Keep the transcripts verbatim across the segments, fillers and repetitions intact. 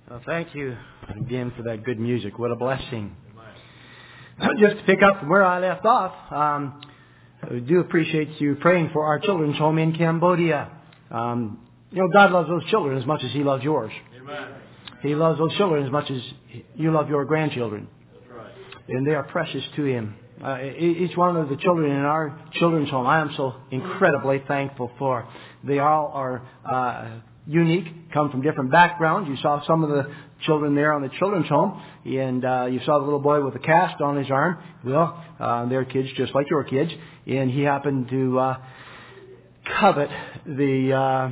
Well, thank you again for that good music. What a blessing. Just to pick up from where I left off, um, I do appreciate you praying for our children's home in Cambodia. Um, you know, God loves those children as much as He loves yours. Amen. He loves those children as much as you love your grandchildren. That's right. And they are precious to Him. Uh, each one of the children in our children's home, I am so incredibly thankful for. They all are uh, unique, come from different backgrounds. You saw some of the children there on the children's home, and uh, you saw the little boy with a cast on his arm. Well, uh, they're kids just like your kids, and he happened to uh, covet the uh,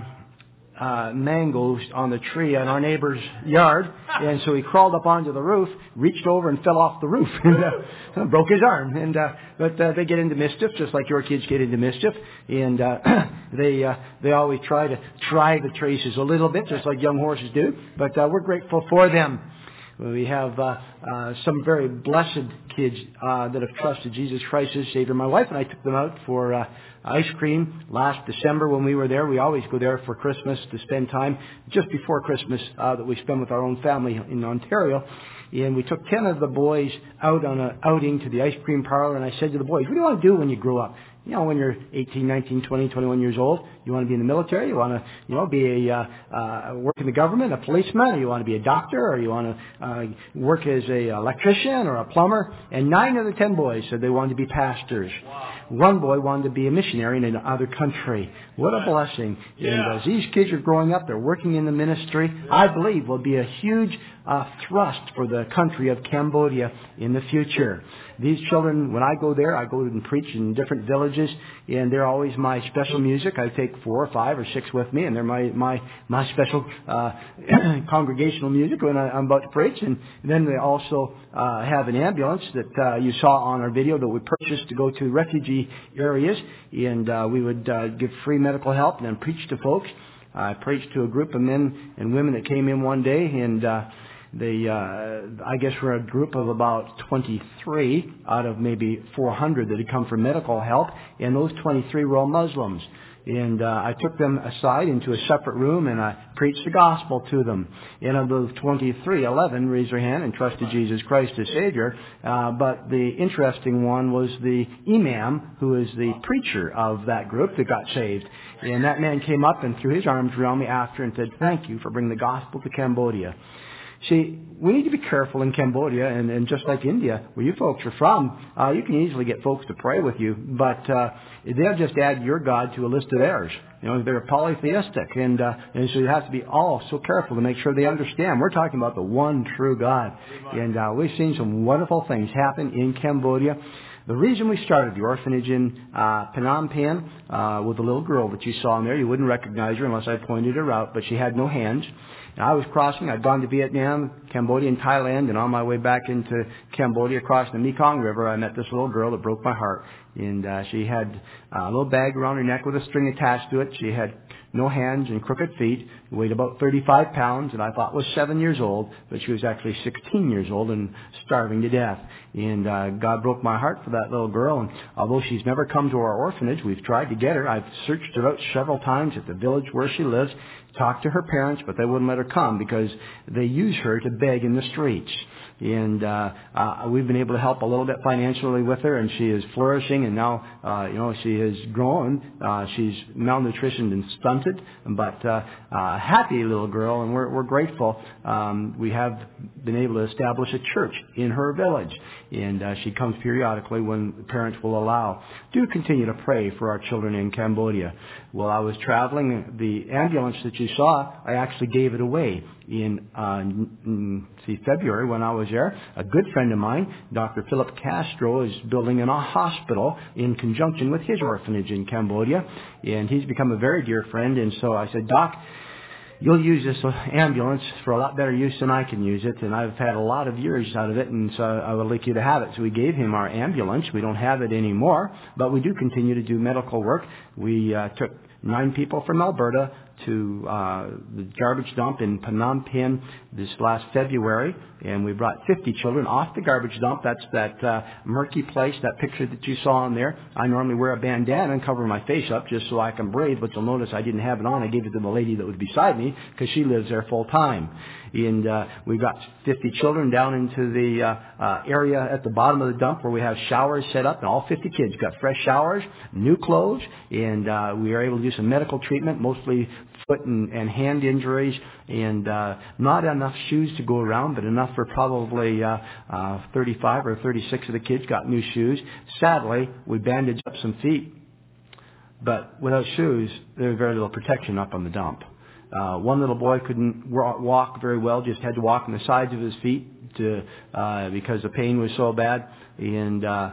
uh, mangoes on the tree in our neighbor's yard, and so he crawled up onto the roof, reached over and fell off the roof, and uh, broke his arm. And uh, but uh, they get into mischief just like your kids get into mischief, and uh, they uh, they always try to try the traces a little bit, just like young horses do. But uh, we're grateful for them. We have uh, uh, some very blessed kids uh, that have trusted Jesus Christ as Savior. My wife and I took them out for uh, ice cream last December when we were there. We always go there for Christmas to spend time just before Christmas uh, that we spend with our own family in Ontario. And we took ten of the boys out on an outing to the ice cream parlor. And I said to the boys, what do you want to do when you grow up? You know, when you're eighteen, nineteen, twenty, twenty-one years old, you want to be in the military, you want to, you know, be a, uh, uh, work in the government, a policeman, or you want to be a doctor, or you want to, uh, work as a electrician or a plumber. And nine of the ten boys said they wanted to be pastors. Wow. One boy wanted to be a missionary in another country. What a blessing. Yeah. And as these kids are growing up, they're working in the ministry, I believe will be a huge uh, thrust for the country of Cambodia in the future. These children, when I go there, I go and preach in different villages, and they're always my special music. I take four or five or six with me, and they're my my my special uh, congregational music when I, I'm about to preach. And then they also uh, have an ambulance that uh, you saw on our video that we purchased to go to refugee areas, and uh, we would uh, give free medical help and then preach to folks. I preached to a group of men and women that came in one day, and uh, They, uh, I guess we're a group of about twenty-three out of maybe four hundred that had come for medical help, and those twenty-three were all Muslims. And uh, I took them aside into a separate room, and I preached the gospel to them. And of those twenty-three, eleven raised their hand and trusted Jesus Christ as Savior. Uh, but the interesting one was the imam, who is the preacher of that group that got saved. And that man came up and threw his arms around me after and said, "Thank you for bringing the gospel to Cambodia." See, we need to be careful in Cambodia, and, and just like India, where you folks are from, uh, you can easily get folks to pray with you, but uh, they'll just add your God to a list of theirs. You know, they're polytheistic, and, uh, and so you have to be all so careful to make sure they understand. We're talking about the one true God, and uh, we've seen some wonderful things happen in Cambodia. The reason we started the orphanage in uh, Phnom Penh uh, with the little girl that you saw in there, you wouldn't recognize her unless I pointed her out, but she had no hands. And I was crossing. I'd gone to Vietnam, Cambodia, and Thailand, and on my way back into Cambodia, across the Mekong River, I met this little girl that broke my heart. And uh, she had a little bag around her neck with a string attached to it. She had no hands and crooked feet, weighed about thirty-five pounds, and I thought was seven years old, but she was actually sixteen years old and starving to death. And uh, God broke my heart for that little girl, and although she's never come to our orphanage, we've tried to get her. I've searched her out several times at the village where she lives, talked to her parents, but they wouldn't let her come because they use her to beg in the streets. And uh, uh, we've been able to help a little bit financially with her, and she is flourishing, and now, uh, you know, she has grown. Uh, she's malnutritioned and stunted, but uh, uh, happy little girl, and we're, we're grateful. Um, we have been able to establish a church in her village, and uh, she comes periodically when the parents will allow. Do continue to pray for our children in Cambodia. While I was traveling, the ambulance that you saw, I actually gave it away in, uh, in see, February when I was there. A good friend of mine, Doctor Philip Castro, is building a hospital in conjunction with his orphanage in Cambodia, and he's become a very dear friend. And so I said, "Doc, you'll use this ambulance for a lot better use than I can use it, and I've had a lot of years out of it, and so I would like you to have it." So we gave him our ambulance. We don't have it anymore, but we do continue to do medical work. We uh, took nine people from Alberta, to uh, the garbage dump in Phnom Penh this last February, and we brought fifty children off the garbage dump. That's that uh, murky place, that picture that you saw on there. I normally wear a bandana and cover my face up just so I can breathe, but you'll notice I didn't have it on. I gave it to the lady that was beside me because she lives there full time. And uh, we got fifty children down into the uh, uh, area at the bottom of the dump where we have showers set up, and all fifty kids got fresh showers, new clothes, and uh, we were able to do some medical treatment, mostly foot and, and hand injuries, and uh, not enough shoes to go around, but enough for probably uh, uh, thirty-five or thirty-six of the kids got new shoes. Sadly, we bandaged up some feet, but without shoes, there was very little protection up on the dump. Uh, one little boy couldn't walk very well, just had to walk on the sides of his feet to, uh, because the pain was so bad. And uh,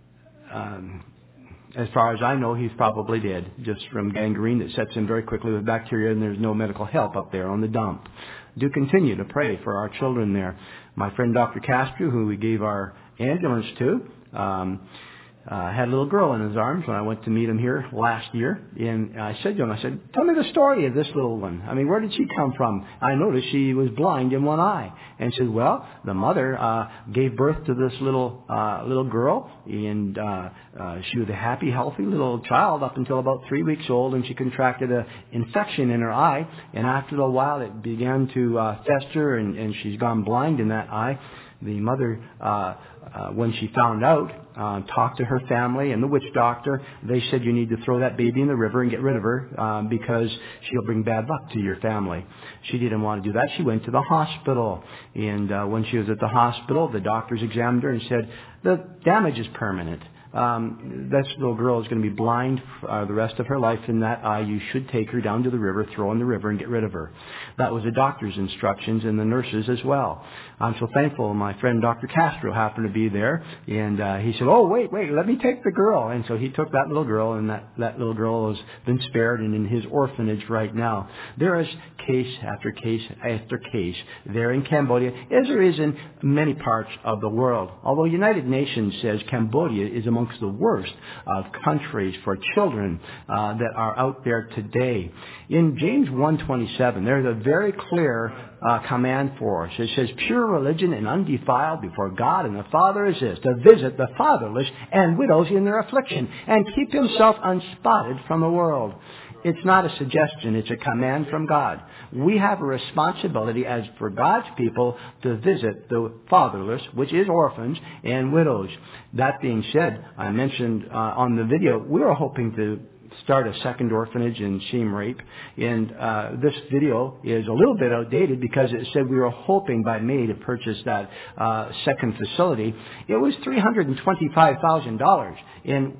um, as far as I know, he's probably dead, just from gangrene that sets in very quickly with bacteria, and there's no medical help up there on the dump. Do continue to pray for our children there. My friend Doctor Castro, who we gave our ambulance to, um, Uh, had a little girl in his arms when I went to meet him here last year. And I said to him, I said, tell me the story of this little one. I mean, where did she come from? I noticed she was blind in one eye. And he said, well, the mother uh, gave birth to this little uh, little girl, and uh, uh, she was a happy, healthy little child up until about three weeks old, and she contracted an infection in her eye. And after a while, it began to uh, fester, and, and she's gone blind in that eye. The mother, uh, uh, when she found out, uh, talked to her family and the witch doctor. They said, you need to throw that baby in the river and get rid of her um, because she'll bring bad luck to your family. She didn't want to do that. She went to the hospital. And uh, when she was at the hospital, the doctors examined her and said, the damage is permanent. Um, this little girl is going to be blind uh, the rest of her life in that eye. You should take her down to the river, throw in the river, and get rid of her. That was the doctor's instructions and the nurses as well. I'm so thankful my friend Doctor Castro happened to be there, and uh, he said, oh, wait, wait, let me take the girl. And so he took that little girl, and that, that little girl has been spared and in his orphanage right now. There is case after case after case there in Cambodia, as there is in many parts of the world. Although United Nations says Cambodia is among amongst the worst of countries for children uh, that are out there today. In James one twenty-seven, there's a very clear uh, command for us. It says, pure religion and undefiled before God and the Father is this, to visit the fatherless and widows in their affliction and keep himself unspotted from the world. It's not a suggestion. It's a command from God. We have a responsibility as for God's people to visit the fatherless, which is orphans and widows. That being said, I mentioned uh, on the video, we were hoping to start a second orphanage in Siem Reap. And uh, this video is a little bit outdated because it said we were hoping by May to purchase that uh, second facility. It was three hundred twenty-five thousand dollars, and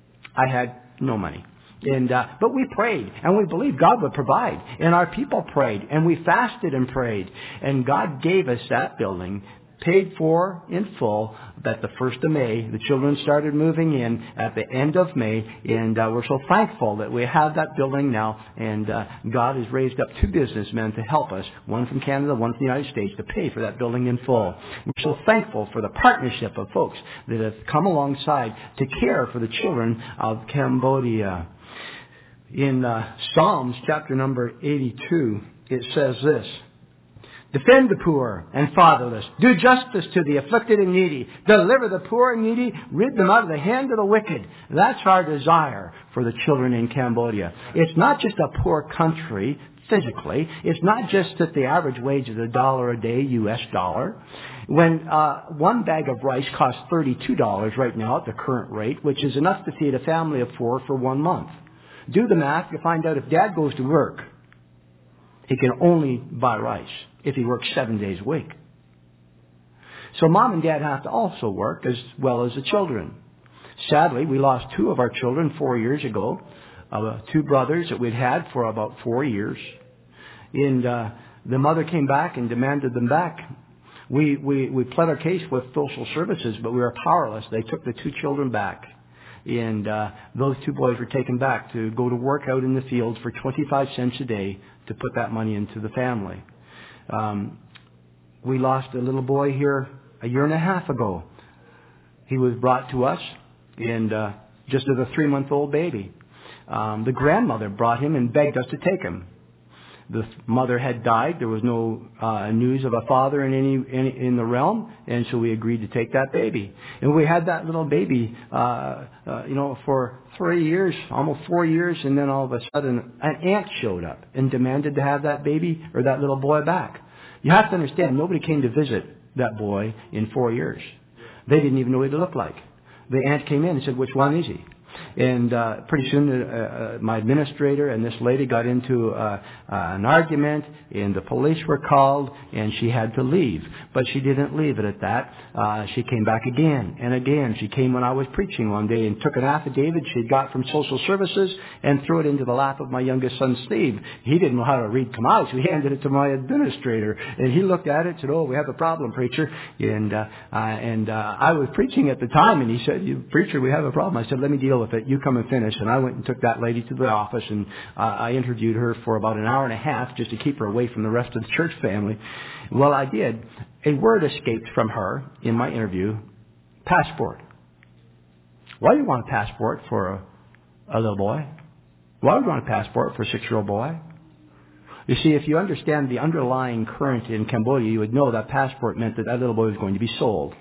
I had no money. And uh, but we prayed, and we believed God would provide. And our people prayed, and we fasted and prayed. And God gave us that building, paid for in full, that the first of May, the children started moving in at the end of May. And uh, we're so thankful that we have that building now. And uh, God has raised up two businessmen to help us, one from Canada, one from the United States, to pay for that building in full. We're so thankful for the partnership of folks that have come alongside to care for the children of Cambodia. In uh, Psalms chapter number eighty-two, it says this, defend the poor and fatherless, do justice to the afflicted and needy, deliver the poor and needy, rid them out of the hand of the wicked. That's our desire for the children in Cambodia. It's not just a poor country physically. It's not just that the average wage is a dollar a day, U S dollar. When uh, one bag of rice costs thirty-two dollars right now at the current rate, which is enough to feed a family of four for one month. Do the math, you find out if Dad goes to work, he can only buy rice if he works seven days a week. So Mom and Dad have to also work as well as the children. Sadly, we lost two of our children four years ago, uh, two brothers that we'd had for about four years. And uh, the mother came back and demanded them back. We, we, we pled our case with social services, but we were powerless. They took the two children back. And uh, those two boys were taken back to go to work out in the fields for twenty-five cents a day to put that money into the family. Um, we lost a little boy here a year and a half ago. He was brought to us and uh, just as a three-month-old baby. Um, the grandmother brought him and begged us to take him. The mother had died. There was no uh, news of a father in any in, in the realm, and so we agreed to take that baby. And we had that little baby, uh, uh, you know, for three years, almost four years, and then all of a sudden, an aunt showed up and demanded to have that baby or that little boy back. You have to understand, nobody came to visit that boy in four years. They didn't even know what he looked like. The aunt came in and said, "Which one is he?" And uh, pretty soon uh, uh, my administrator and this lady got into uh, uh, an argument, and the police were called, and she had to leave. But she didn't leave it at that. Uh, she came back again and again. She came when I was preaching one day and took an affidavit she got from social services and threw it into the lap of my youngest son, Steve. He didn't know how to read come out, so he handed it to my administrator. And he looked at it and said, "Oh, we have a problem, preacher." And, uh, uh, and uh, I was preaching at the time, and he said, "You preacher, we have a problem." I said, "Let me deal with it. You come and finish." And I went and took that lady to the office, and uh, I interviewed her for about an hour and a half just to keep her away from the rest of the church family. Well, I did. A word escaped from her in my interview: passport. Why do you want a passport for a, a little boy? Why would you want a passport for a six-year-old boy? You see, if you understand the underlying current in Cambodia, you would know that passport meant that that little boy was going to be sold.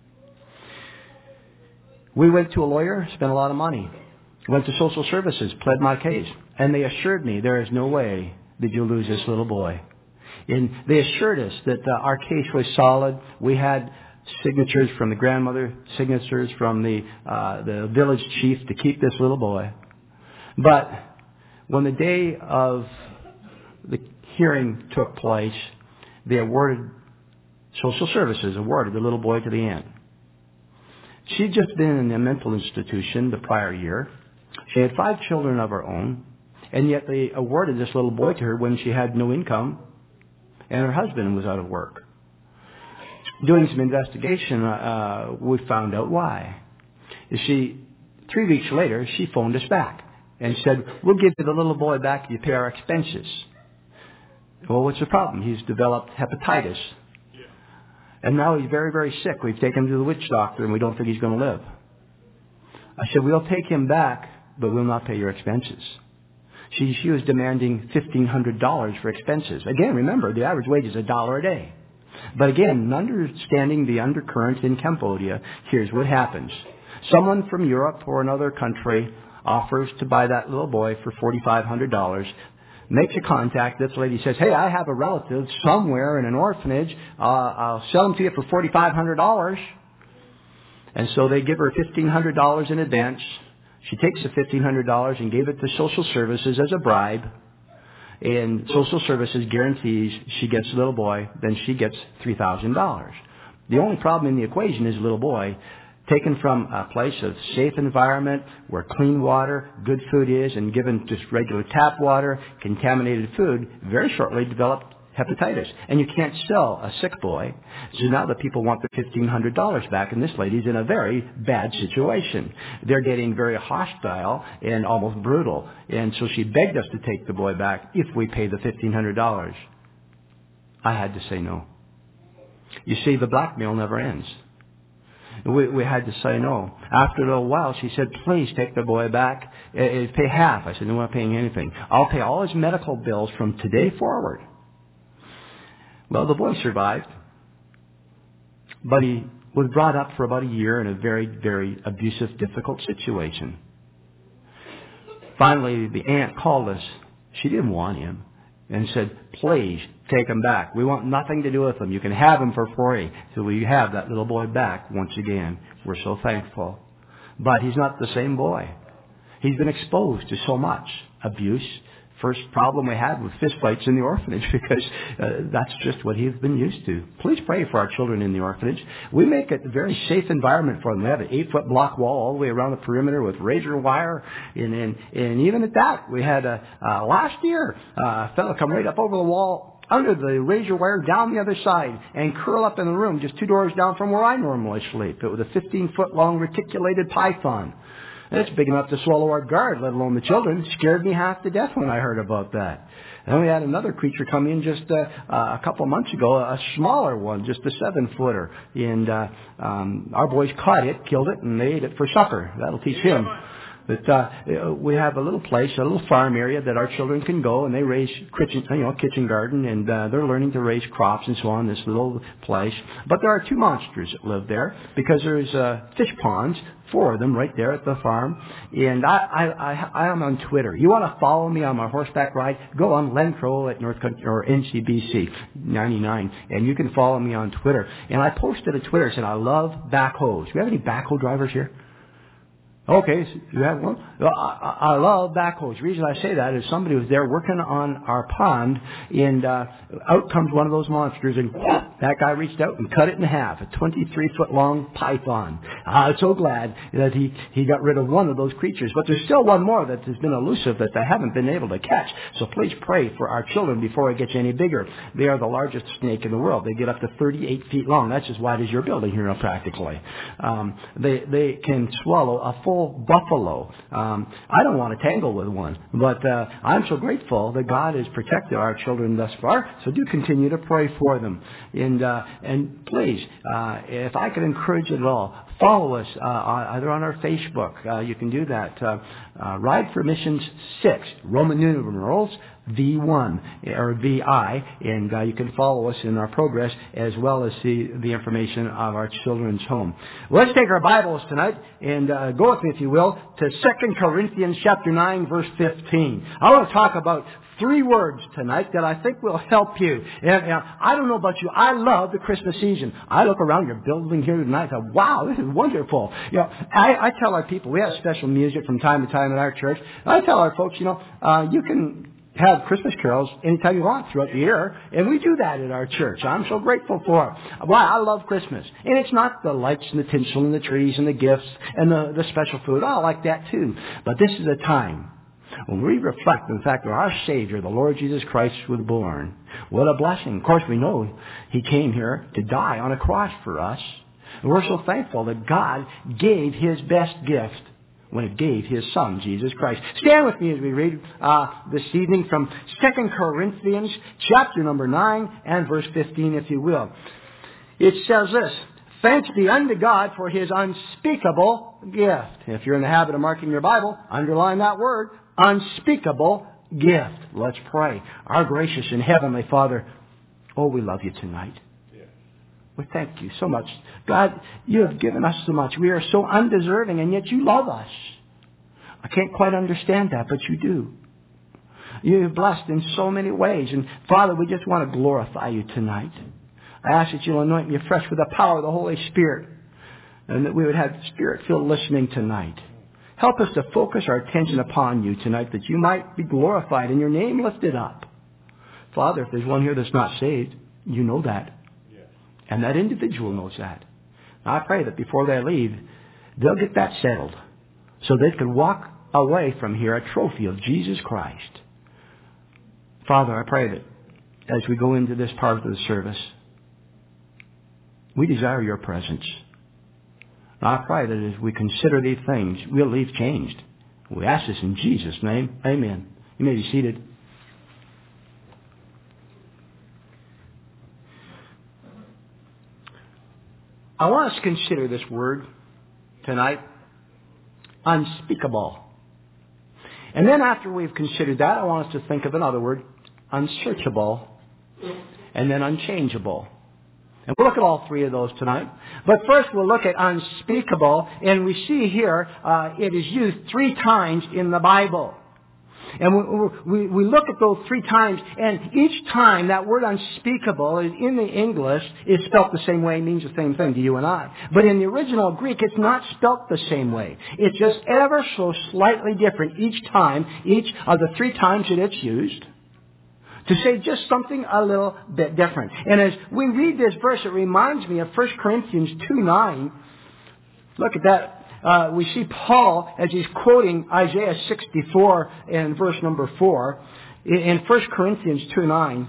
We went to a lawyer, spent a lot of money. Went to social services, pled my case. And they assured me there is no way that you'll lose this little boy. And they assured us that uh, our case was solid. We had signatures from the grandmother, signatures from the uh, the village chief to keep this little boy. But when the day of the hearing took place, they awarded, social services awarded the little boy to the aunt. She'd just been in a mental institution the prior year. She had five children of her own, and yet they awarded this little boy to her when she had no income and her husband was out of work. Doing some investigation, uh, we found out why. You see, three weeks later, she phoned us back and said, "We'll give you the little boy back if you pay our expenses." Well, what's the problem? He's developed hepatitis. And now he's very, very sick. We've taken him to the witch doctor, and we don't think he's going to live. I said, "We'll take him back, but we'll not pay your expenses." She, she was demanding fifteen hundred dollars for expenses. Again, remember, the average wage is a dollar a day. But again, understanding the undercurrent in Cambodia, here's what happens. Someone from Europe or another country offers to buy that little boy for four thousand five hundred dollars. Makes a contact. This lady says, "Hey, I have a relative somewhere in an orphanage. Uh, I'll sell him to you for four thousand five hundred dollars. And so they give her fifteen hundred dollars in advance. She takes the fifteen hundred dollars and gave it to social services as a bribe. And social services guarantees she gets the little boy, then she gets three thousand dollars. The only problem in the equation is the little boy, taken from a place of safe environment where clean water, good food is, and given just regular tap water, contaminated food, very shortly developed hepatitis. And you can't sell a sick boy. So now the people want the fifteen hundred dollars back, and this lady's in a very bad situation. They're getting very hostile and almost brutal. And so she begged us to take the boy back if we pay the fifteen hundred dollars. I had to say no. You see, the blackmail never ends. We, we had to say no. After a little while, she said, "Please take the boy back. Uh, pay half." I said, "No, I'm not paying anything. I'll pay all his medical bills from today forward." Well, the boy survived, but he was brought up for about a year in a very, very abusive, difficult situation. Finally, the aunt called us. She didn't want him and said, "Please take him back. We want nothing to do with him. You can have him for free." So we have that little boy back once again. We're so thankful. But he's not the same boy. He's been exposed to so much abuse. First problem we had was fistfights in the orphanage because uh, that's just what he's been used to. Please pray for our children in the orphanage. We make it a very safe environment for them. We have an eight-foot block wall all the way around the perimeter with razor wire. And, and, and even at that, we had a, uh, last year, uh, a fellow come right up over the wall under the razor wire down the other side and curl up in the room just two doors down from where I normally sleep. It was a fifteen-foot long reticulated python. It's big enough to swallow our guard, let alone the children. It scared me half to death when I heard about that. And we had another creature come in just uh, uh, a couple of months ago, a smaller one, just a seven-footer. And uh, um, our boys caught it, killed it, and they ate it for supper. That'll teach him. That uh, we have a little place, a little farm area that our children can go, and they raise kitchen, you know, kitchen garden, and uh, they're learning to raise crops and so on. This little place, but there are two monsters that live there because there's uh, fish ponds, four of them right there at the farm. And I, I, I, I am on Twitter. You want to follow me on my horseback ride? Go on Len Crow at North Country, or N C B C ninety-nine, and you can follow me on Twitter. And I posted a Twitter saying I love backhoes. Do we have any backhoe drivers here? Okay, so you have one? Well, I, I love backhoes. The reason I say that is somebody was there working on our pond, and uh, out comes one of those monsters, and that guy reached out and cut it in half, a twenty-three foot long python. I'm so glad that he, he got rid of one of those creatures. But there's still one more that has been elusive that they haven't been able to catch. So please pray for our children before it gets any bigger. They are the largest snake in the world. They get up to thirty-eight feet long. That's as wide as your building here, practically. Um, they, they can swallow a full buffalo. Um, I don't want to tangle with one, but uh, I'm so grateful that God has protected our children thus far. So do continue to pray for them, and uh, and please, uh, if I can encourage it at all, follow us uh, either on our Facebook. Uh, you can do that. Uh, uh, Ride for Missions six, Roman numerals V one or V I, and uh, you can follow us in our progress as well as see the information of our children's home. Well, let's take our Bibles tonight and uh, go with me, if you will, to Second Corinthians chapter nine, verse fifteen. I want to talk about three words tonight that I think will help you. And, and I don't know about you, I love the Christmas season. I look around your building here tonight and I go, wow, this is wonderful. You know, I, I tell our people, we have special music from time to time in our church. I tell our folks, you know, uh, you can have Christmas carols anytime you want throughout the year, and we do that at our church. I'm so grateful for it. Why? I love Christmas. And it's not the lights and the tinsel and the trees and the gifts and the, the special food. I like that too. But this is a time when we reflect on the fact that our Savior, the Lord Jesus Christ, was born. What a blessing. Of course, we know He came here to die on a cross for us. And we're so thankful that God gave His best gift when it gave His Son, Jesus Christ. Stand with me as we read uh, this evening from Second Corinthians chapter number nine and verse fifteen, if you will. It says this: Thanks be unto God for His unspeakable gift. If you're in the habit of marking your Bible, underline that word, unspeakable gift. Let's pray. Our gracious and heavenly Father, oh, we love You tonight. We thank You so much. God, You have given us so much. We are so undeserving, and yet You love us. I can't quite understand that, but You do. You have blessed in so many ways. And Father, we just want to glorify You tonight. I ask that You'll anoint me afresh with the power of the Holy Spirit, and that we would have Spirit-filled listening tonight. Help us to focus our attention upon You tonight, that You might be glorified and Your name lifted up. Father, if there's one here that's not saved, You know that. And that individual knows that. I pray that before they leave, they'll get that settled so they can walk away from here a trophy of Jesus Christ. Father, I pray that as we go into this part of the service, we desire Your presence. I pray that as we consider these things, we'll leave changed. We ask this in Jesus' name. Amen. You may be seated. I want us to consider this word tonight, unspeakable. And then after we've considered that, I want us to think of another word, unsearchable, and then unchangeable. And we'll look at all three of those tonight. But first we'll look at unspeakable, and we see here uh, it is used three times in the Bible. And we, we, we look at those three times, and each time that word unspeakable is in the English is spelt the same way, means the same thing to you and I. But in the original Greek, it's not spelt the same way. It's just ever so slightly different each time, each of the three times that it's used, to say just something a little bit different. And as we read this verse, it reminds me of First Corinthians two nine. Look at that. Uh, we see Paul, as he's quoting Isaiah sixty-four and verse number four, in First Corinthians two nine.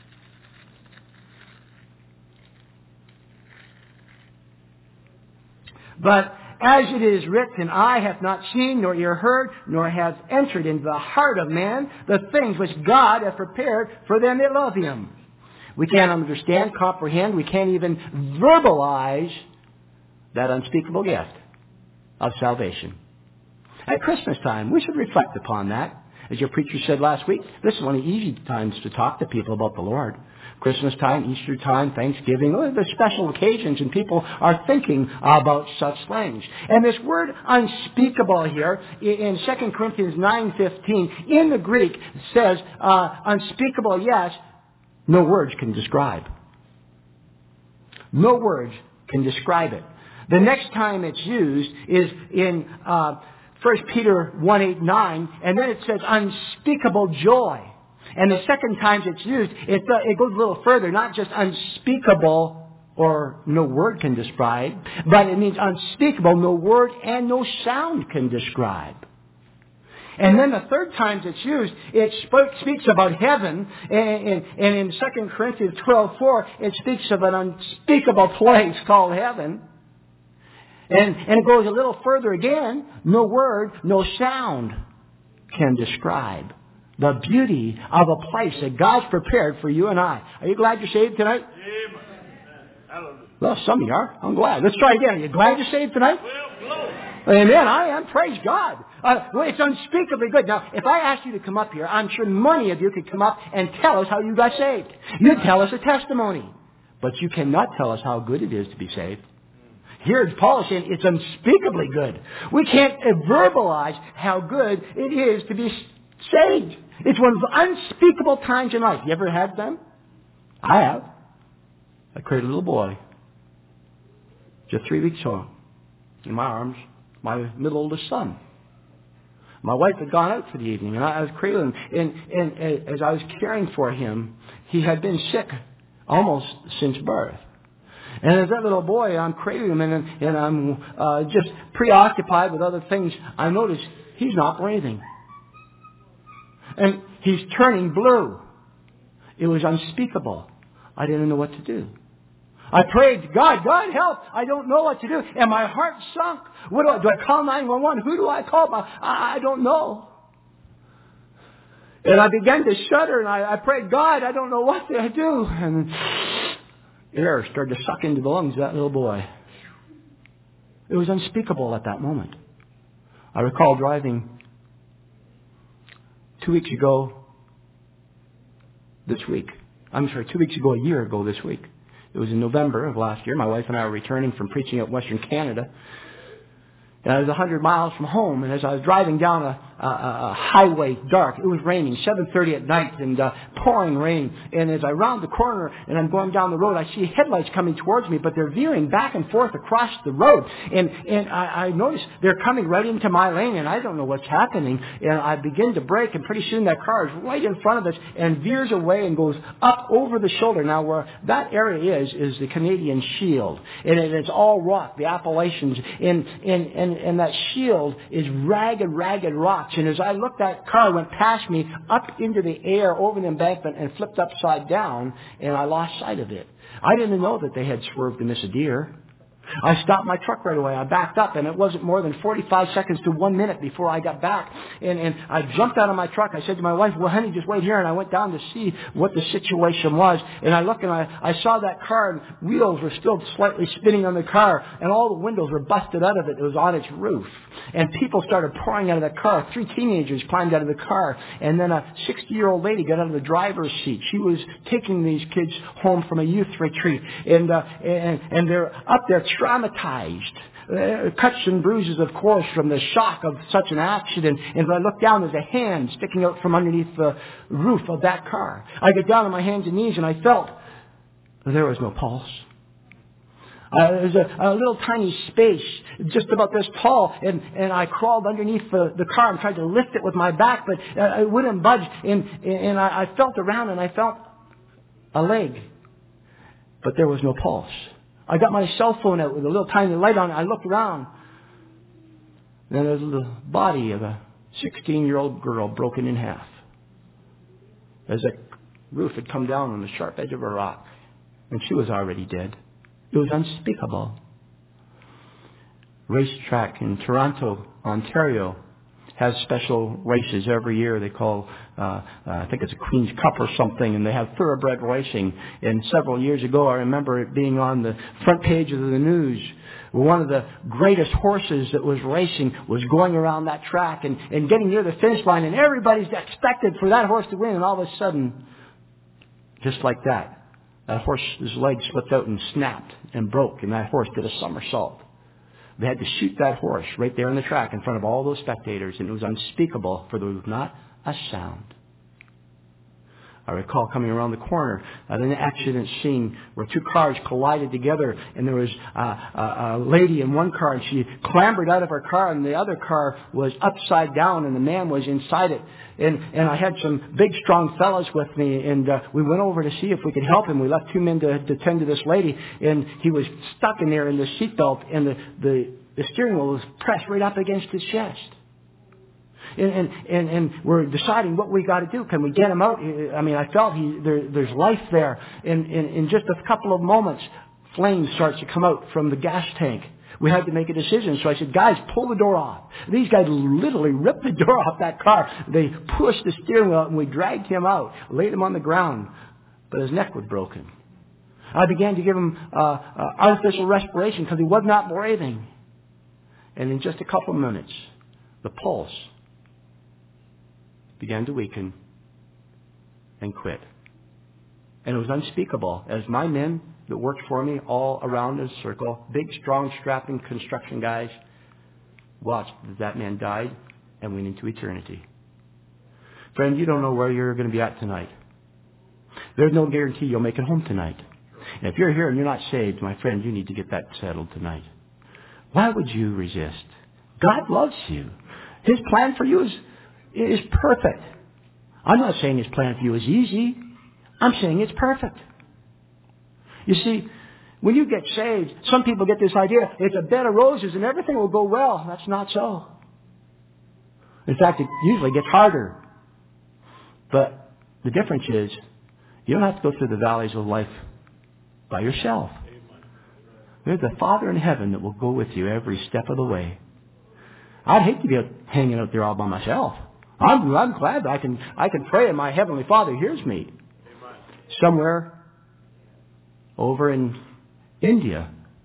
But as it is written, eye hath not seen, nor ear heard, nor hath entered into the heart of man the things which God hath prepared for them that love Him. We can't understand, comprehend, we can't even verbalize that unspeakable gift of salvation. At Christmas time, we should reflect upon that. As your preacher said last week, this is one of the easy times to talk to people about the Lord. Christmas time, Easter time, Thanksgiving, oh, there's special occasions and people are thinking about such things. And this word unspeakable here in Second Corinthians nine fifteen in the Greek says uh, unspeakable, yes, no words can describe. No words can describe it. The next time it's used is in uh, First Peter one eight nine, and then it says unspeakable joy. And the second time it's used, it, uh, it goes a little further, not just unspeakable or no word can describe, but it means unspeakable, no word and no sound can describe. And then the third time it's used, it spoke, speaks about heaven, and, and, and in Second Corinthians twelve four, it speaks of an unspeakable place called heaven. And, and it goes a little further again, no word, no sound can describe the beauty of a place that God's prepared for you and I. Are you glad you're saved tonight? Well, some of you are. I'm glad. Let's try again. Are you glad you're saved tonight? Amen. I am. Praise God. Uh, well, it's unspeakably good. Now, if I asked you to come up here, I'm sure many of you could come up and tell us how you got saved. You'd tell us a testimony. But you cannot tell us how good it is to be saved. Here, Paul is saying it's unspeakably good. We can't verbalize how good it is to be saved. It's one of the unspeakable times in life. You ever had them? I have. I carried a little boy, just three weeks old, in my arms, my middle oldest son. My wife had gone out for the evening, and I was cradling him. And, and as I was caring for him, he had been sick almost since birth. And as that little boy, I'm cradling him, and, and I'm uh, just preoccupied with other things. I notice he's not breathing. And he's turning blue. It was unspeakable. I didn't know what to do. I prayed to God, God help, I don't know what to do. And my heart sunk. What do I, do I call nine one one? Who do I call? I, I don't know. And I began to shudder, and I, I prayed, God, I don't know what to do. And air started to suck into the lungs of that little boy. It was unspeakable at that moment. I recall driving two weeks ago this week. I'm sorry, two weeks ago, a year ago this week. It was in November of last year. My wife and I were returning from preaching at Western Canada. And I was a hundred miles from home, and as I was driving down a, a, a highway, dark, it was raining, seven thirty at night, and uh, pouring rain. And as I round the corner and I'm going down the road, I see headlights coming towards me, but they're veering back and forth across the road. And and I, I notice they're coming right into my lane, and I don't know what's happening. And I begin to brake, and pretty soon that car is right in front of us and veers away and goes up over the shoulder. Now, where that area is is the Canadian Shield, and it, it's all rock, the Appalachians, and and and And that shield is ragged, ragged rocks. And as I looked, that car went past me up into the air over the embankment and flipped upside down, and I lost sight of it. I didn't know that they had swerved to miss a deer. I stopped my truck right away. I backed up, and it wasn't more than forty-five seconds to one minute before I got back. And, and I jumped out of my truck. I said to my wife, well, honey, just wait here. And I went down to see what the situation was. And I looked, and I, I saw that car, and wheels were still slightly spinning on the car, and all the windows were busted out of it. It was on its roof. And people started pouring out of the car. Three teenagers climbed out of the car, and then a sixty-year-old lady got out of the driver's seat. She was taking these kids home from a youth retreat, and uh, and, and they're up there traumatized, uh, cuts and bruises, of course, from the shock of such an accident. And when I look down, there's a hand sticking out from underneath the roof of that car. I get down on my hands and knees, and I felt there was no pulse. Uh, there's a, a little tiny space, just about this tall, and, and I crawled underneath the, the car and tried to lift it with my back, but uh, it wouldn't budge. And, and I, I felt around, and I felt a leg, but there was no pulse. I got my cell phone out with a little tiny light on it. I looked around. And then there's the body of a sixteen-year-old girl broken in half. As the roof had come down on the sharp edge of a rock. And she was already dead. It was unspeakable. Racetrack in Toronto, Ontario, has special races every year. They call, uh, uh, I think it's a Queen's Cup or something, and they have thoroughbred racing. And several years ago, I remember it being on the front page of the news. One of the greatest horses that was racing was going around that track and, and getting near the finish line, and everybody's expected for that horse to win, and all of a sudden, just like that, that horse's leg slipped out and snapped and broke, and that horse did a somersault. They had to shoot that horse right there on the track in front of all those spectators, and it was unspeakable, for there was not a sound. I recall coming around the corner at an accident scene where two cars collided together, and there was a, a, a lady in one car, and she clambered out of her car, and the other car was upside down, and the man was inside it. And, and I had some big, strong fellows with me, and uh, we went over to see if we could help him. We left two men to, to tend to this lady, and he was stuck in there in the seatbelt, and the, the, the steering wheel was pressed right up against his chest. And, and, and, and we're deciding what we got to do. Can we get him out? I mean, I felt he, there, there's life there. And in, in just a couple of moments, flame starts to come out from the gas tank. We had to make a decision. So I said, guys, pull the door off. These guys literally ripped the door off that car. They pushed the steering wheel out, and we dragged him out, laid him on the ground. But his neck was broken. I began to give him uh, uh, artificial respiration because he was not breathing. And in just a couple of minutes, the pulse began to weaken and quit. And it was unspeakable as my men that worked for me all around in a circle, big, strong, strapping construction guys, watched as that man died and went into eternity. Friend, you don't know where you're going to be at tonight. There's no guarantee you'll make it home tonight. And if you're here and you're not saved, my friend, you need to get that settled tonight. Why would you resist? God loves you. His plan for you is is perfect. I'm not saying His plan for you is easy. I'm saying it's perfect. You see, when you get saved, some people get this idea, it's a bed of roses and everything will go well. That's not so. In fact, it usually gets harder. But the difference is, you don't have to go through the valleys of life by yourself. There's a Father in heaven that will go with you every step of the way. I'd hate to be hanging out there all by myself. I'm, I'm glad that I can I can pray and my Heavenly Father hears me. Amen. Somewhere over in India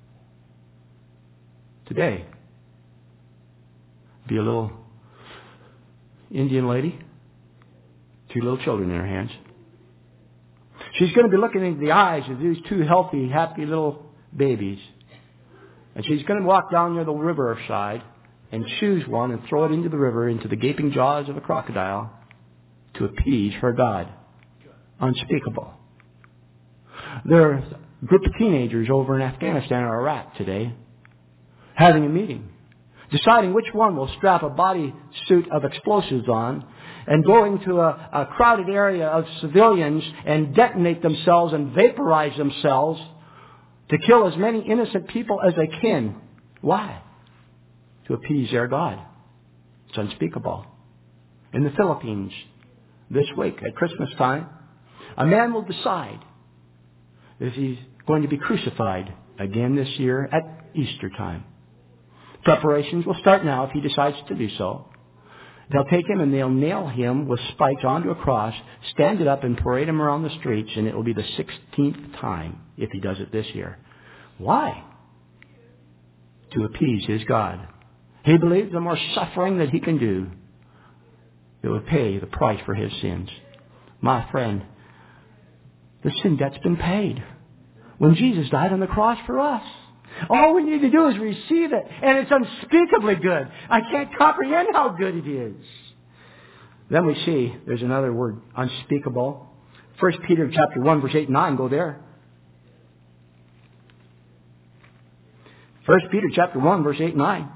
today, be a little Indian lady, two little children in her hands. She's going to be looking into the eyes of these two healthy, happy little babies. And she's going to walk down near the riverside and choose one and throw it into the river, into the gaping jaws of a crocodile to appease her God. Unspeakable. There are a group of teenagers over in Afghanistan or Iraq today having a meeting, deciding which one will strap a body suit of explosives on and go into a, a crowded area of civilians and detonate themselves and vaporize themselves to kill as many innocent people as they can. Why? To appease their God. It's unspeakable. In the Philippines, this week at Christmas time, a man will decide if he's going to be crucified again this year at Easter time. Preparations will start now if he decides to do so. They'll take him and they'll nail him with spikes onto a cross, stand it up and parade him around the streets, and it will be the sixteenth time if he does it this year. Why? To appease his God. He believes the more suffering that he can do, it would pay the price for his sins. My friend, the sin debt's been paid when Jesus died on the cross for us. All we need to do is receive it, and it's unspeakably good. I can't comprehend how good it is. Then we see there's another word, unspeakable. First Peter chapter one, verse eight and nine. Go there. First Peter chapter one, verse eight and nine.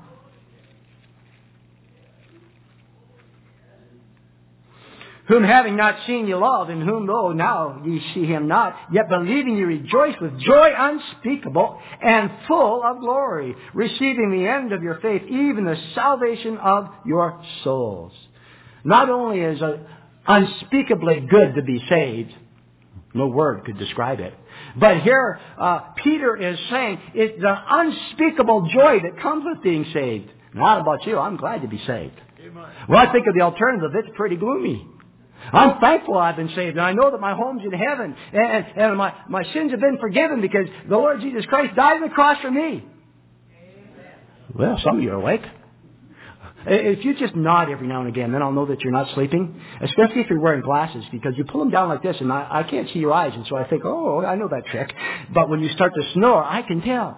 Whom having not seen you love, in whom though now ye see him not, yet believing you rejoice with joy unspeakable and full of glory, receiving the end of your faith, even the salvation of your souls. Not only is it unspeakably good to be saved, no word could describe it, but here uh, Peter is saying it's the unspeakable joy that comes with being saved. Not about you, I'm glad to be saved. Well, I think of the alternative. It's pretty gloomy. I'm thankful I've been saved, and I know that my home's in heaven, and, and my, my sins have been forgiven because the Lord Jesus Christ died on the cross for me. Well, some of you are awake. If you just nod every now and again, then I'll know that you're not sleeping, especially if you're wearing glasses, because you pull them down like this, and I, I can't see your eyes, and so I think, oh, I know that trick. But when you start to snore, I can tell.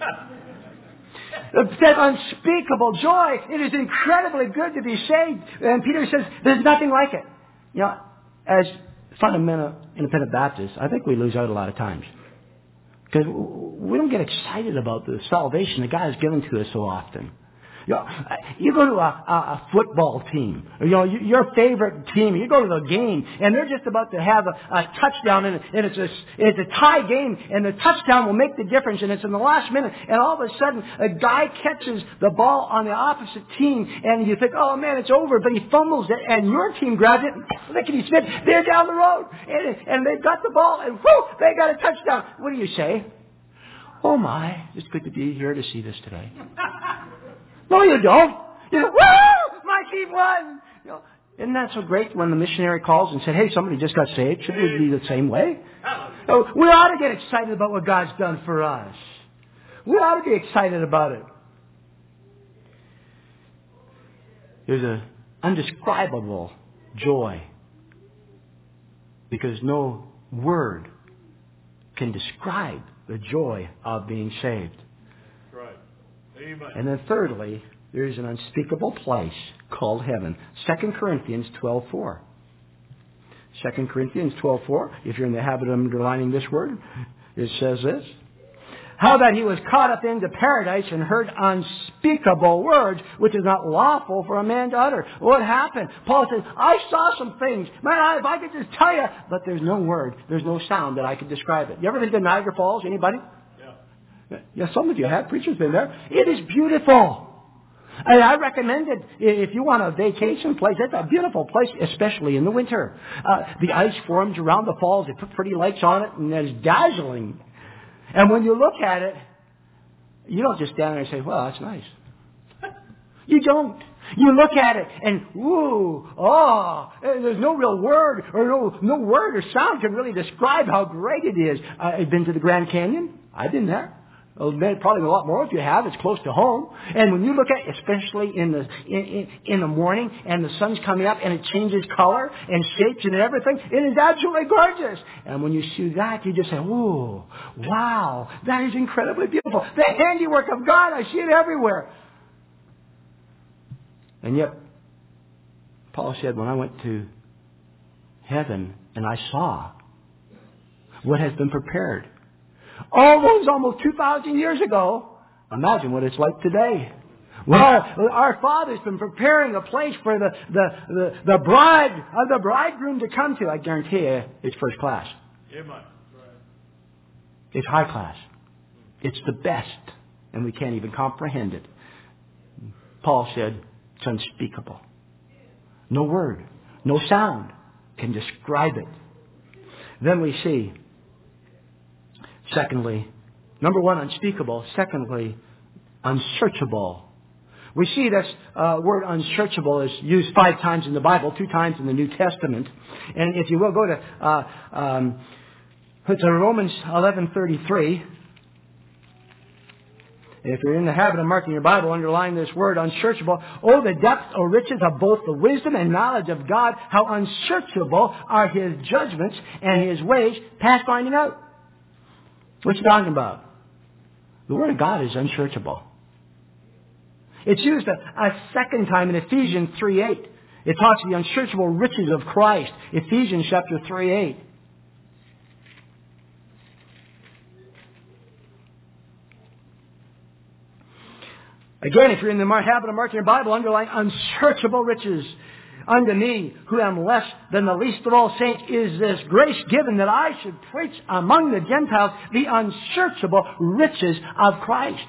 That unspeakable joy. It is incredibly good to be saved. And Peter says, there's nothing like it. You know, as fundamental independent Baptists, I think we lose out a lot of times. Because we don't get excited about the salvation that God has given to us so often. You know, you go to a, a, a football team, you know, your favorite team, you go to the game, and they're just about to have a, a touchdown, and, and it's, a, it's a tie game, and the touchdown will make the difference, and it's in the last minute, and all of a sudden, a guy catches the ball on the opposite team, and you think, oh man, it's over, but he fumbles it, and your team grabs it, and lickety spit, they're down the road, and, and they've got the ball, and whoo, they got a touchdown. What do you say? Oh my, it's good to be here to see this today. No, you don't. You know, woo! My team won! You know, isn't that so great when the missionary calls and said, hey, somebody just got saved? Should we be the same way? Oh, we ought to get excited about what God's done for us. We ought to be excited about it. There's an undescribable joy because no word can describe the joy of being saved. And then thirdly, there is an unspeakable place called heaven. Second Corinthians twelve four. Second Corinthians twelve four. If you're in the habit of underlining this word, it says this. How that he was caught up into paradise and heard unspeakable words, which is not lawful for a man to utter. What happened? Paul says, I saw some things. Man, if I could just tell you. But there's no word. There's no sound that I could describe it. You ever been to Niagara Falls? Anybody? Yeah, some of you have. Preacher's been there. It is beautiful. And I recommend it if you want a vacation place. It's a beautiful place, especially in the winter. Uh, the ice forms around the falls. They put pretty lights on it, and it's dazzling. And when you look at it, you don't just stand there and say, well, that's nice. You don't. You look at it and, ooh, oh, there's no real word or no, no word or sound can really describe how great it is. Uh, I've been to the Grand Canyon. I've been there. Probably a lot more if you have. It's close to home. And when you look at it, especially in the in, in, in the morning and the sun's coming up and it changes color and shapes and everything, it is absolutely gorgeous. And when you see that, you just say, "Whoa, wow, that is incredibly beautiful. The handiwork of God, I see it everywhere." And yet, Paul said, when I went to heaven and I saw what has been prepared, all those almost two thousand years ago, imagine what it's like today. Well, our Father's been preparing a place for the, the, the, the bride of the bridegroom to come to. I guarantee you, it's first class. It's high class. It's the best, and we can't even comprehend it. Paul said, it's unspeakable. No word, no sound can describe it. Then we see, secondly, number one, unspeakable. Secondly, unsearchable. We see this uh, word unsearchable is used five times in the Bible, two times in the New Testament. And if you will, go to, uh, um, to Romans eleven thirty-three. If you're in the habit of marking your Bible, underline this word, unsearchable. Oh, the depth or riches of both the wisdom and knowledge of God. How unsearchable are His judgments and His ways past finding out. What's He talking about? The Word of God is unsearchable. It's used a, a second time in Ephesians three eight. It talks of the unsearchable riches of Christ. Ephesians chapter three eight. Again, if you're in the habit of marking your Bible, underline unsearchable riches. Unto me, who am less than the least of all saints, is this grace given that I should preach among the Gentiles the unsearchable riches of Christ.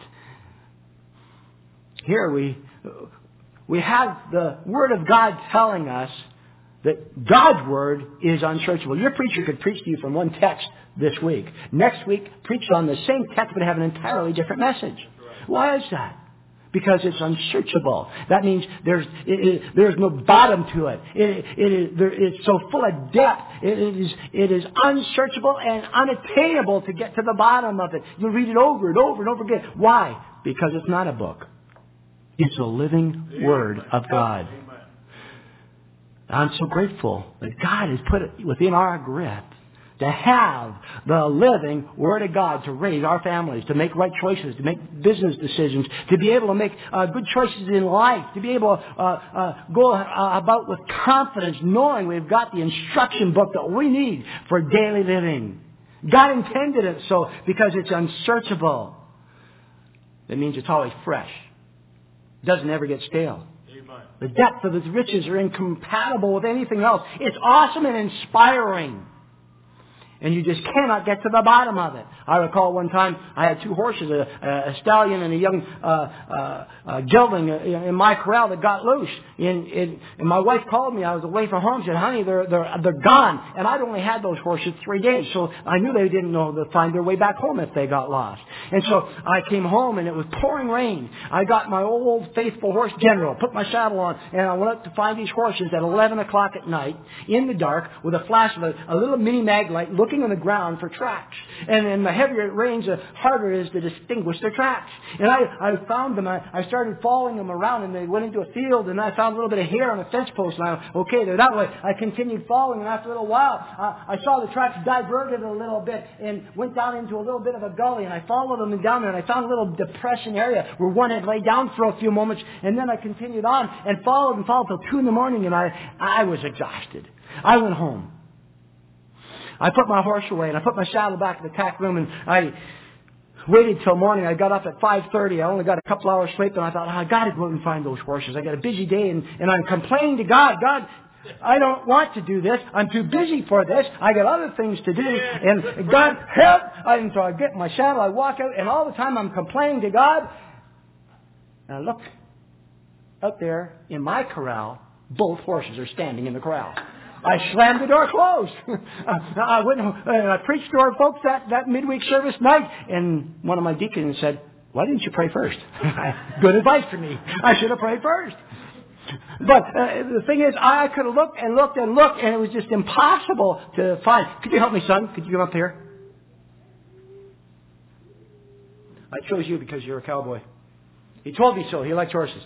Here we, we have the Word of God telling us that God's Word is unsearchable. Your preacher could preach to you from one text this week. Next week, preach on the same text but have an entirely different message. Why is that? Because it's unsearchable. That means there's it, it, there's no bottom to it. It, it is there, it's so full of depth. It, it is it is unsearchable and unattainable to get to the bottom of it. You read it over and over and over again. Why? Because it's not a book. It's a living Word of God. I'm so grateful that God has put it within our grip to have the living Word of God to raise our families, to make right choices, to make business decisions, to be able to make uh, good choices in life, to be able to uh, uh, go uh, about with confidence, knowing we've got the instruction book that we need for daily living. God intended it so because it's unsearchable. That means it's always fresh. It doesn't ever get stale. Amen. The depth of its riches are incompatible with anything else. It's awesome and inspiring. And you just cannot get to the bottom of it. I recall one time I had two horses, a, a stallion and a young uh, uh, uh, gelding in my corral that got loose. And, and, and my wife called me. I was away from home. She said, honey, they're, they're, they're gone. And I'd only had those horses three days. So I knew they didn't know to find their way back home if they got lost. And so I came home and it was pouring rain. I got my old faithful horse General, put my saddle on, and I went up to find these horses at eleven o'clock at night in the dark with a flash of a, a little mini mag light looking on the ground for tracks. And then the heavier it rains, the harder it is to distinguish their tracks. And I, I found them. I, I started following them around, and they went into a field, and I found a little bit of hair on a fence post. And I went, okay, they're that way. I continued following, and after a little while, uh, I saw the tracks diverted a little bit and went down into a little bit of a gully. And I followed them down there, and I found a little depression area where one had laid down for a few moments. And then I continued on and followed and followed till two in the morning, and I, I was exhausted. I went home. I put my horse away and I put my saddle back in the tack room and I waited till morning. I got up at five thirty. I only got a couple hours sleep and I thought, oh, I got to go out and find those horses. I got a busy day and, and I'm complaining to God. God, I don't want to do this. I'm too busy for this. I got other things to do. And God, help. And so I get in my saddle. I walk out and all the time I'm complaining to God. And I look out there in my corral. Both horses are standing in the corral. I slammed the door closed. I went and I preached to our folks that, that midweek service night. And one of my deacons said, why didn't you pray first? Good advice for me. I should have prayed first. But uh, the thing is, I could have looked and looked and looked, and it was just impossible to find. Could you help me, son? Could you come up here? I chose you because you're a cowboy. He told me so. He likes horses.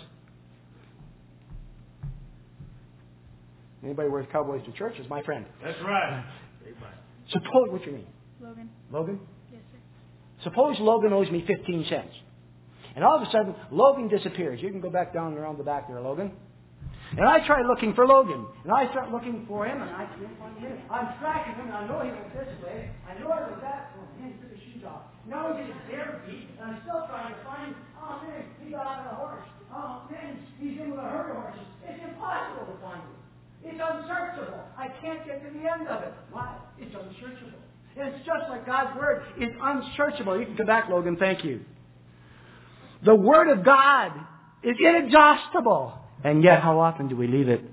Anybody wears cowboys to church is my friend. That's right. Suppose, what's your name? Logan. Logan? Yes, sir. Suppose Logan owes me fifteen cents. And all of a sudden, Logan disappears. You can go back down around the back there, Logan. And I try looking for Logan. And I start looking for him, and I can't find him. I'm tracking him, and I know he went this way. I know I was that. Oh, man, he took his shoes off. Now he's in his bare feet, and I'm still trying to find him. Oh, man, he got out of the horse. Oh, man, he's in with a herd of horses. It's impossible to find him. It's unsearchable. I can't get to the end of it. Why? It's unsearchable. And it's just like God's Word is unsearchable. You can come back, Logan. Thank you. The Word of God is inexhaustible. And yet, how often do we leave it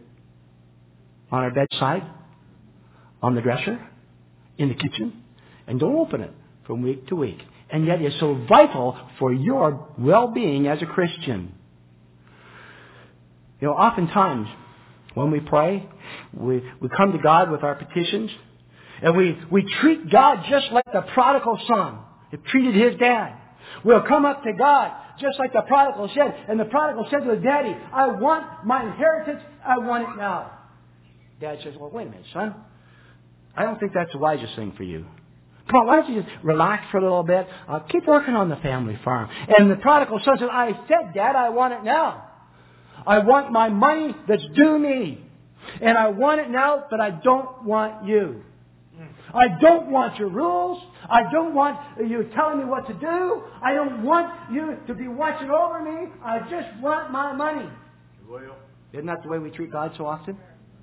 on our bedside, on the dresser, in the kitchen, and don't open it from week to week? And yet, it's so vital for your well-being as a Christian. You know, oftentimes, when we pray, we, we come to God with our petitions, and we, we treat God just like the prodigal son had treated his dad. We'll come up to God just like the prodigal said, and the prodigal said to his daddy, I want my inheritance, I want it now. Dad says, well, wait a minute, son. I don't think that's the wisest thing for you. Come on, why don't you just relax for a little bit? Uh, keep working on the family farm. And the prodigal son said, I said, Dad, I want it now. I want my money that's due me. And I want it now, but I don't want you. I don't want your rules. I don't want you telling me what to do. I don't want you to be watching over me. I just want my money. Isn't that the way we treat God so often?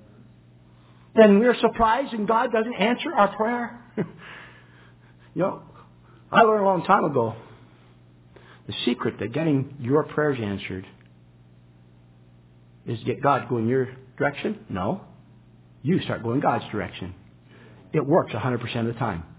Then we're surprised and God doesn't answer our prayer. You know, I learned a long time ago the secret to getting your prayers answered is to get God going your direction? No. You start going God's direction. It works one hundred percent of the time.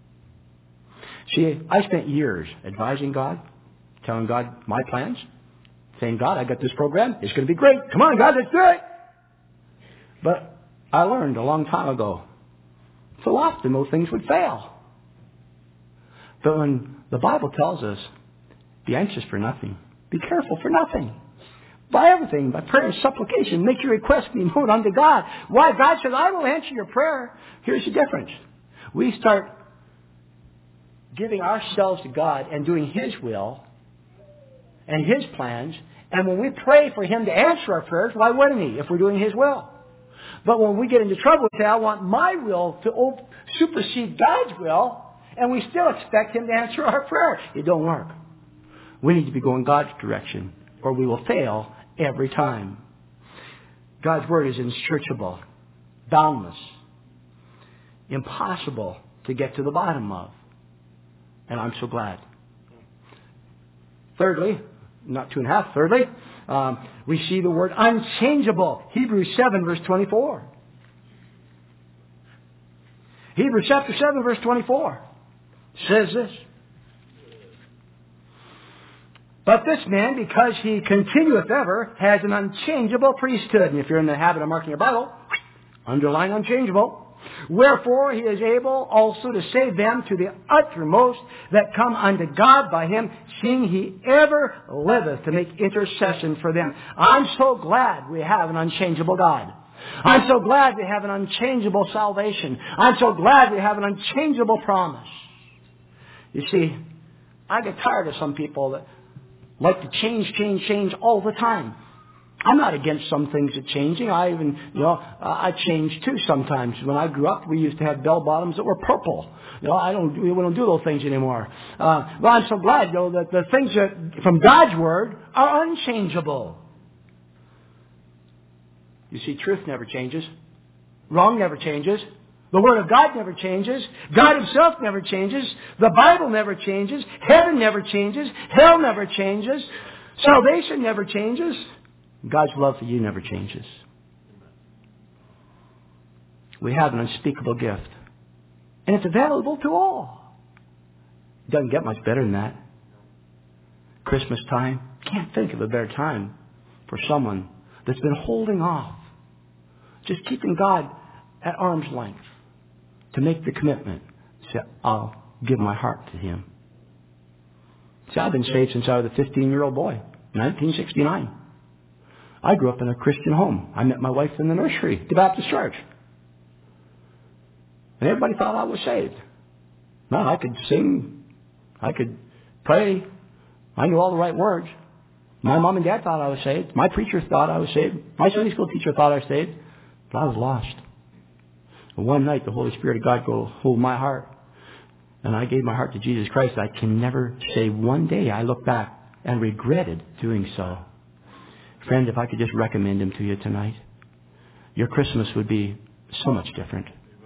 See, I spent years advising God, telling God my plans, saying, God, I got this program. It's going to be great. Come on, God, let's do it. But I learned a long time ago, so often those things would fail. But when the Bible tells us, be anxious for nothing, be careful for nothing, by everything, by prayer and supplication, make your request be known unto God. Why? God says, I will answer your prayer. Here's the difference. We start giving ourselves to God and doing His will and His plans. And when we pray for Him to answer our prayers, why wouldn't He if we're doing His will? But when we get into trouble, we say, I want my will to op- supersede God's will, and we still expect Him to answer our prayer. It don't work. We need to be going God's direction, or we will fail every time. God's Word is unsearchable, boundless, impossible to get to the bottom of. And I'm so glad. Thirdly, not two and a half, thirdly, um, we see the word unchangeable. Hebrews seven, verse twenty-four. Hebrews chapter seven, verse twenty-four says this. But this man, because he continueth ever, has an unchangeable priesthood. And if you're in the habit of marking your Bible, underline unchangeable. Wherefore he is able also to save them to the uttermost that come unto God by him, seeing he ever liveth to make intercession for them. I'm so glad we have an unchangeable God. I'm so glad we have an unchangeable salvation. I'm so glad we have an unchangeable promise. You see, I get tired of some people that like to change, change, change all the time. I'm not against some things that changing. I even, you know, uh, I change too sometimes. When I grew up, we used to have bell bottoms that were purple. You know, I don't, we don't do those things anymore. Uh, well, I'm so glad, you know, that the things that from God's Word are unchangeable. You see, truth never changes. Wrong never changes. The Word of God never changes. God Himself never changes. The Bible never changes. Heaven never changes. Hell never changes. Salvation never changes. God's love for you never changes. We have an unspeakable gift. And it's available to all. It doesn't get much better than that. Christmas time. Can't think of a better time for someone that's been holding off. Just keeping God at arm's length. To make the commitment. Say, I'll give my heart to Him. See, I've been saved since I was a fifteen-year-old boy. nineteen sixty-nine. I grew up in a Christian home. I met my wife in the nursery, the Baptist church. And everybody thought I was saved. No, I could sing. I could pray. I knew all the right words. My mom and dad thought I was saved. My preacher thought I was saved. My Sunday school teacher thought I was saved. But I was lost. And one night, the Holy Spirit of God go hold my heart. And I gave my heart to Jesus Christ. I can never say one day I look back and regretted doing so. Friend, if I could just recommend Him to you tonight, your Christmas would be so much different.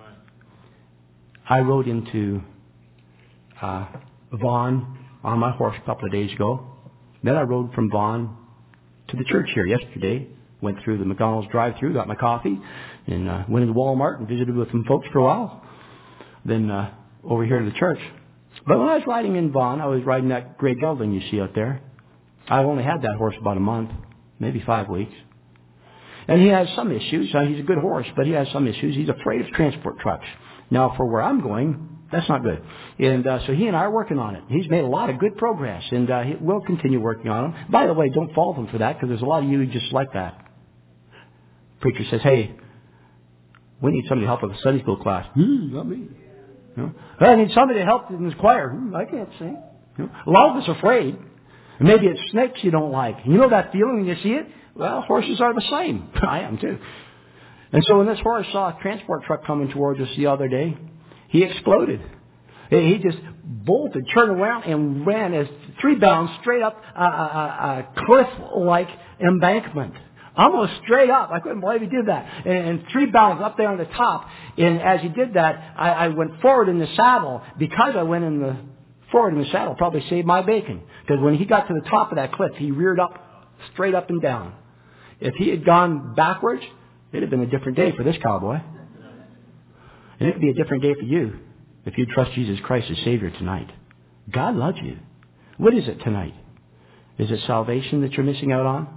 I rode into uh, Vaughan on my horse a couple of days ago. Then I rode from Vaughan to the church here yesterday. Went through the McDonald's drive-thru, got my coffee, and uh, went into Walmart and visited with some folks for a while. Then uh, over here to the church. But when I was riding in Vaughan, I was riding that gray gelding you see out there. I only had that horse about a month, maybe five weeks. And he has some issues. Uh, he's a good horse, but he has some issues. He's afraid of transport trucks. Now, for where I'm going, that's not good. And uh, so he and I are working on it. He's made a lot of good progress, and uh, he, we'll continue working on him. By the way, don't fault him for that, because there's a lot of you just like that. Preacher says, hey, we need somebody to help with the Sunday school class. Hmm, not me. You know? I need somebody to help in the choir. Hmm, I can't sing. You know? A lot of us are afraid. And maybe it's snakes you don't like. You know that feeling when you see it? Well, horses are the same. I am too. And so when this horse saw a transport truck coming towards us the other day, he exploded. He just bolted, turned around, and ran as three bounds straight up a, a, a cliff-like embankment. Almost straight up. I couldn't believe he did that. And, and three bounds up there on the top. And as he did that, I, I went forward in the saddle. Because I went in the forward in the saddle, probably saved my bacon. Because when he got to the top of that cliff, he reared up, straight up and down. If he had gone backwards, it'd have been a different day for this cowboy. And it could be a different day for you if you trust Jesus Christ as Savior tonight. God loves you. What is it tonight? Is it salvation that you're missing out on?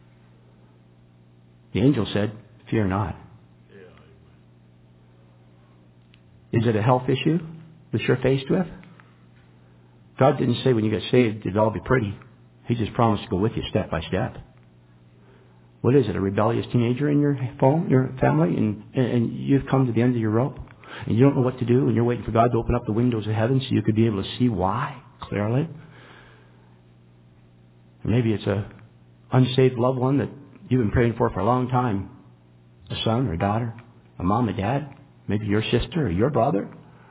The angel said, fear not. Is it a health issue that you're faced with? God didn't say when you get saved it'd all be pretty. He just promised to go with you step by step. What is it, a rebellious teenager in your home, your family, and, and you've come to the end of your rope, and you don't know what to do, and you're waiting for God to open up the windows of heaven so you could be able to see why clearly? Or maybe it's a unsaved loved one that you've been praying for for a long time. A son or a daughter, a mom, a dad, maybe your sister or your brother.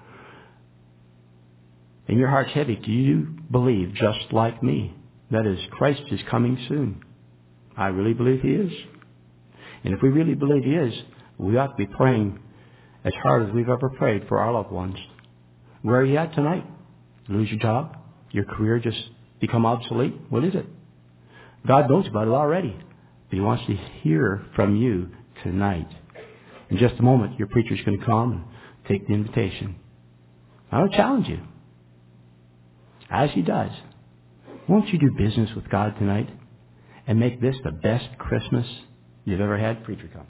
And your heart's heavy. Do you believe, just like me, that is, Christ is coming soon? I really believe He is. And if we really believe He is, we ought to be praying as hard as we've ever prayed for our loved ones. Where are you at tonight? Lose your job? Your career just become obsolete? What is it? God knows about it already. But He wants to hear from you tonight. In just a moment, your preacher's going to come and take the invitation. I will challenge you. As he does, won't you do business with God tonight and make this the best Christmas you've ever had? Preacher, come.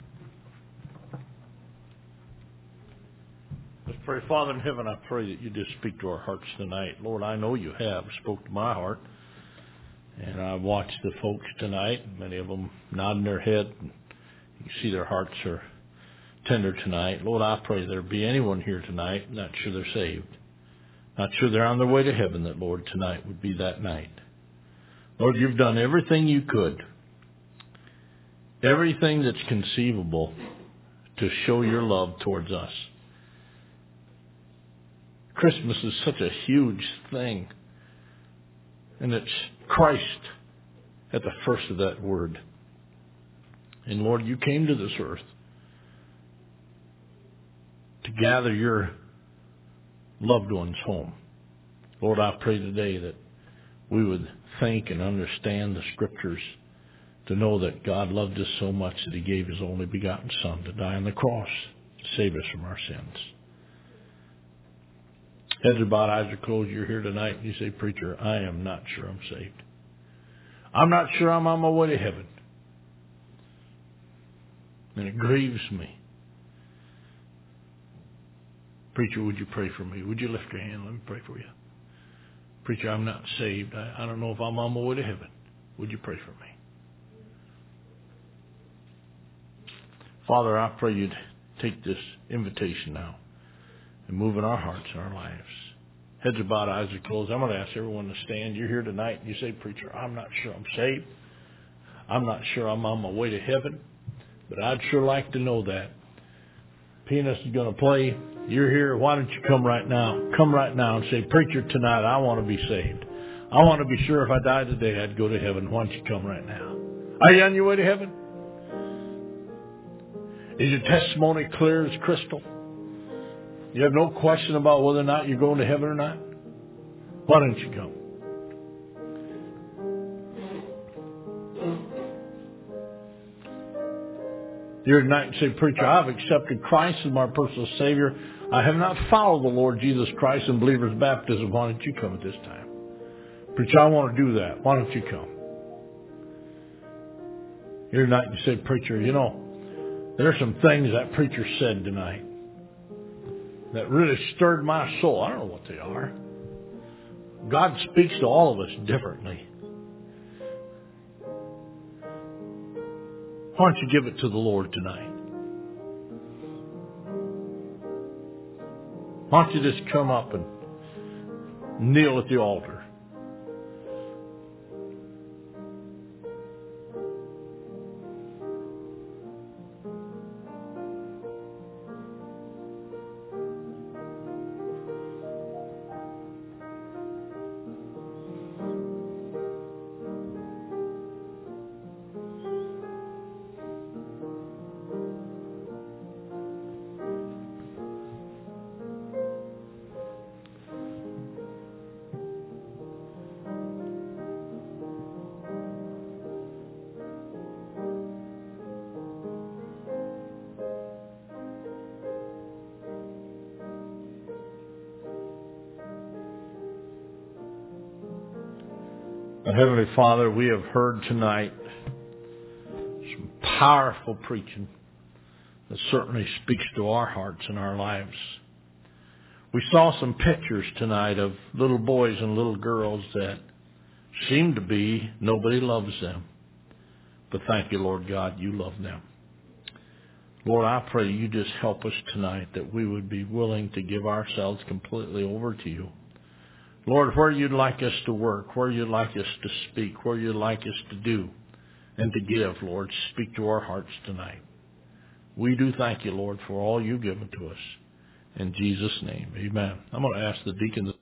Let's pray. Father in heaven, I pray that you just speak to our hearts tonight. Lord, I know you have spoke to my heart. And I've watched the folks tonight, many of them nodding their head. You see their hearts are tender tonight. Lord, I pray there be anyone here tonight not sure they're saved. Not sure they're on their way to heaven, that, Lord, tonight would be that night. Lord, you've done everything you could. Everything that's conceivable to show your love towards us. Christmas is such a huge thing. And it's Christ at the first of that word. And Lord, you came to this earth to gather your loved ones home. Lord, I pray today that we would think and understand the Scriptures to know that God loved us so much that He gave His only begotten Son to die on the cross to save us from our sins. Heads are bowed, eyes are closed. You're here tonight and you say, preacher, I am not sure I'm saved. I'm not sure I'm on my way to heaven. And it grieves me. Preacher, would you pray for me? Would you lift your hand? Let me pray for you. Preacher, I'm not saved. I, I don't know if I'm on my way to heaven. Would you pray for me? Father, I pray you'd take this invitation now and move in our hearts and our lives. Heads are bowed, eyes are closed. I'm going to ask everyone to stand. You're here tonight and you say, preacher, I'm not sure I'm saved. I'm not sure I'm on my way to heaven. But I'd sure like to know that. Pianist is going to play. You're here. Why don't you come right now? Come right now and say, preacher, tonight I want to be saved. I want to be sure if I died today I'd go to heaven. Why don't you come right now? Are you on your way to heaven? Is your testimony clear as crystal? You have no question about whether or not you're going to heaven or not? Why don't you come? You're tonight and say, preacher, I've accepted Christ as my personal Savior. I have not followed the Lord Jesus Christ in believer's baptism. Why don't you come at this time? Preacher, I want to do that. Why don't you come? You're tonight and say, preacher, you know, there are some things that preacher said tonight that really stirred my soul. I don't know what they are. God speaks to all of us differently. Why don't you give it to the Lord tonight? Why don't you just come up and kneel at the altar? Heavenly Father, we have heard tonight some powerful preaching that certainly speaks to our hearts and our lives. We saw some pictures tonight of little boys and little girls that seem to be nobody loves them. But thank you, Lord God, you love them. Lord, I pray you just help us tonight that we would be willing to give ourselves completely over to you. Lord, where you'd like us to work, where you'd like us to speak, where you'd like us to do and to give, Lord, speak to our hearts tonight. We do thank you, Lord, for all you've given to us. In Jesus' name, amen. I'm going to ask the deacons.